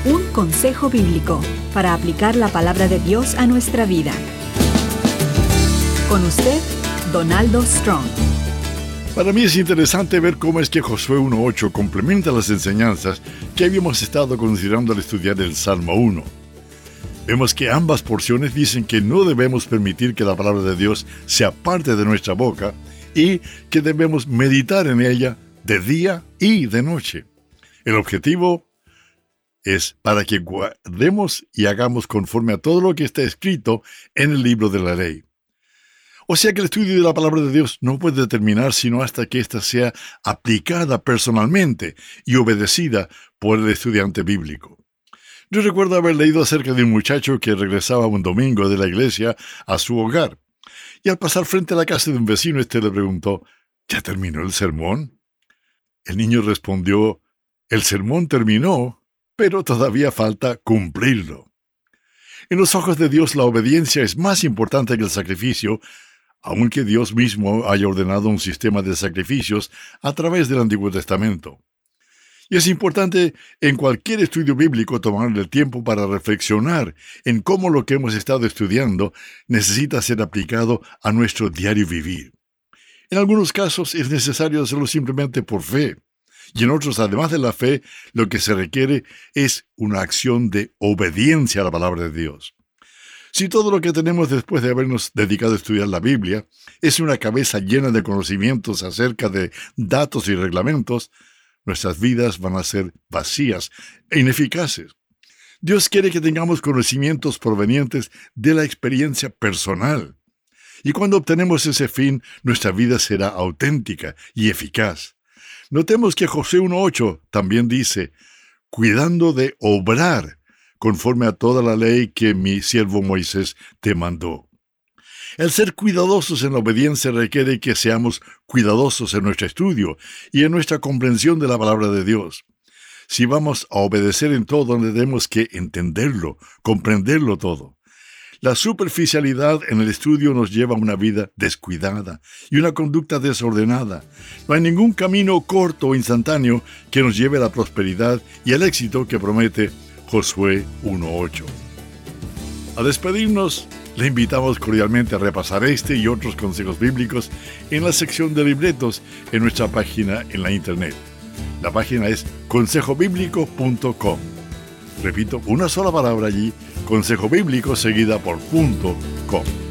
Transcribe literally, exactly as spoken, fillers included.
Un consejo bíblico para aplicar la palabra de Dios a nuestra vida. Con usted, Donaldo Strong. Para mí es interesante ver cómo es que Josué uno ocho complementa las enseñanzas que habíamos estado considerando al estudiar el Salmo uno. Vemos que ambas porciones dicen que no debemos permitir que la palabra de Dios sea parte de nuestra boca y que debemos meditar en ella de día y de noche. El objetivo es para que guardemos y hagamos conforme a todo lo que está escrito en el libro de la ley. O sea que el estudio de la palabra de Dios no puede terminar sino hasta que ésta sea aplicada personalmente y obedecida por el estudiante bíblico. Yo recuerdo haber leído acerca de un muchacho que regresaba un domingo de la iglesia a su hogar, y al pasar frente a la casa de un vecino, este le preguntó: ¿Ya terminó el sermón? El niño respondió: el sermón terminó, pero todavía falta cumplirlo. En los ojos de Dios la obediencia es más importante que el sacrificio, aunque Dios mismo haya ordenado un sistema de sacrificios a través del Antiguo Testamento. Y es importante en cualquier estudio bíblico tomar el tiempo para reflexionar en cómo lo que hemos estado estudiando necesita ser aplicado a nuestro diario vivir. En algunos casos es necesario hacerlo simplemente por fe, y en otros, además de la fe, lo que se requiere es una acción de obediencia a la palabra de Dios. Si todo lo que tenemos después de habernos dedicado a estudiar la Biblia es una cabeza llena de conocimientos acerca de datos y reglamentos, nuestras vidas van a ser vacías e ineficaces. Dios quiere que tengamos conocimientos provenientes de la experiencia personal. Y cuando obtenemos ese fin, nuestra vida será auténtica y eficaz. Notemos que Josué uno ocho también dice: cuidando de obrar conforme a toda la ley que mi siervo Moisés te mandó. El ser cuidadosos en la obediencia requiere que seamos cuidadosos en nuestro estudio y en nuestra comprensión de la palabra de Dios. Si vamos a obedecer en todo, tenemos que entenderlo, comprenderlo todo. La superficialidad en el estudio nos lleva a una vida descuidada y una conducta desordenada. No hay ningún camino corto o instantáneo que nos lleve a la prosperidad y al éxito que promete Josué uno ocho. A despedirnos, le invitamos cordialmente a repasar este y otros consejos bíblicos en la sección de libretos en nuestra página en la internet. La página es consejo bíblico punto com. Repito, una sola palabra allí: consejo bíblico seguida por punto com.